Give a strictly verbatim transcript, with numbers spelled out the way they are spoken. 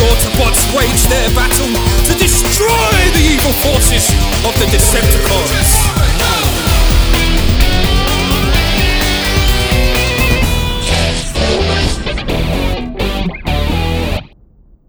Autobots wage their battle to destroy the evil forces of the Decepticons.